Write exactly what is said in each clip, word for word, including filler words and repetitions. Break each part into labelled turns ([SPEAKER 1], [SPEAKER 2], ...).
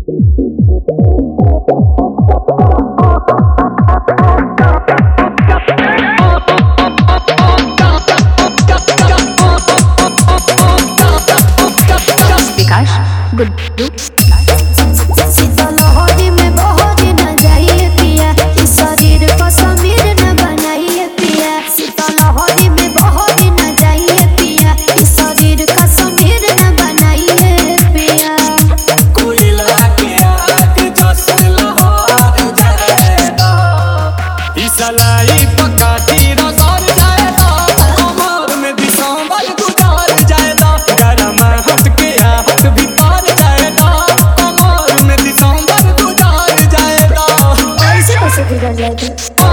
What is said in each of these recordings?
[SPEAKER 1] विकास गुड्डू
[SPEAKER 2] सीतालहरी में बहरी न जाइए पिया, इस शरीर को समीर न बनाइए पिया। सीतालहरी में बहरी न जाइए पिया, इस शरीर का समीर न बनाइए पिया।
[SPEAKER 3] कोयला के आग जैसे लहर जाएगा, इस लाई पकाती रगड़ जाएगा, कमर में दिसंबर गुजार जाएगा, गरम हट के आहट भी पार जाएगा, कमर में दिसंबर गुजार जाएगा।
[SPEAKER 2] ऐसे कैसे गुजर जाएगी?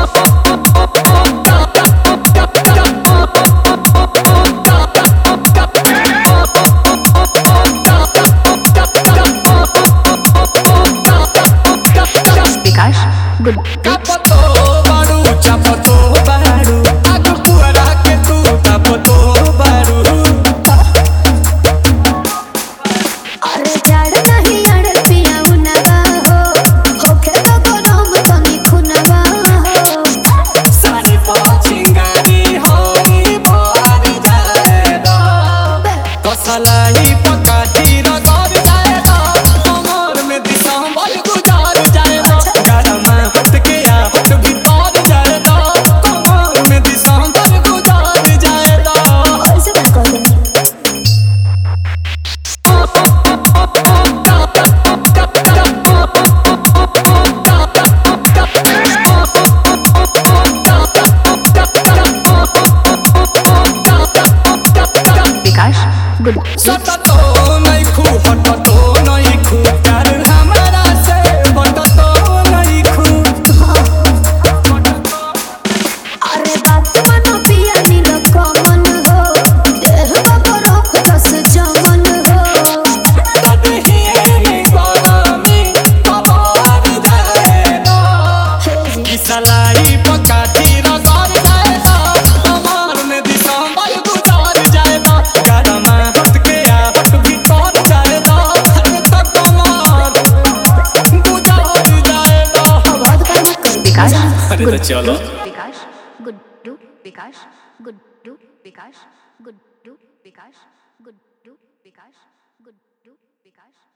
[SPEAKER 1] विकास गुड्डू
[SPEAKER 3] चापतो बारू चापतो बारू आग पुअरा के तू चापतो बारू।
[SPEAKER 2] अरे जड़ नहीं अड़ पिया उनवा हो, होखे तो गरम तनी खुनवा हो।
[SPEAKER 3] सारी पचिंगारी होई बार जाएगा, कसलाई पकाती रगड़ जाएगा, कमर में दिसंबर गुजार जाएगा, गरम हट के आहट भी पार जाएगा, कमर में दिसंबर गुजार जाएगा।
[SPEAKER 2] ऐसे क्या कर देंगे?
[SPEAKER 1] विकास गुड्डू
[SPEAKER 3] सटतो नहीं खू हटतो नहीं खू प्यार हमारा से बटतो नहीं खू।
[SPEAKER 2] अरे बात मानो पिया नील कमल हो, देह बरफ दस जमल हो।
[SPEAKER 3] तभी ये गरमी कबार जाएगा,
[SPEAKER 2] हे
[SPEAKER 3] इस लाई पकाती रगड़ जाएगा, कमर में दिसंबर गुजार जाएगा, गरम हट के आहट भी पार जाएगा, तक कमर गुजार जाएगा।
[SPEAKER 2] बहुत कर मत कर।
[SPEAKER 1] विकास
[SPEAKER 3] अरे तो चलो।
[SPEAKER 1] विकास गुड्डू विकास गुड्डू विकास गुड्डू विकास गुड्डू विकास गुड्डू विकास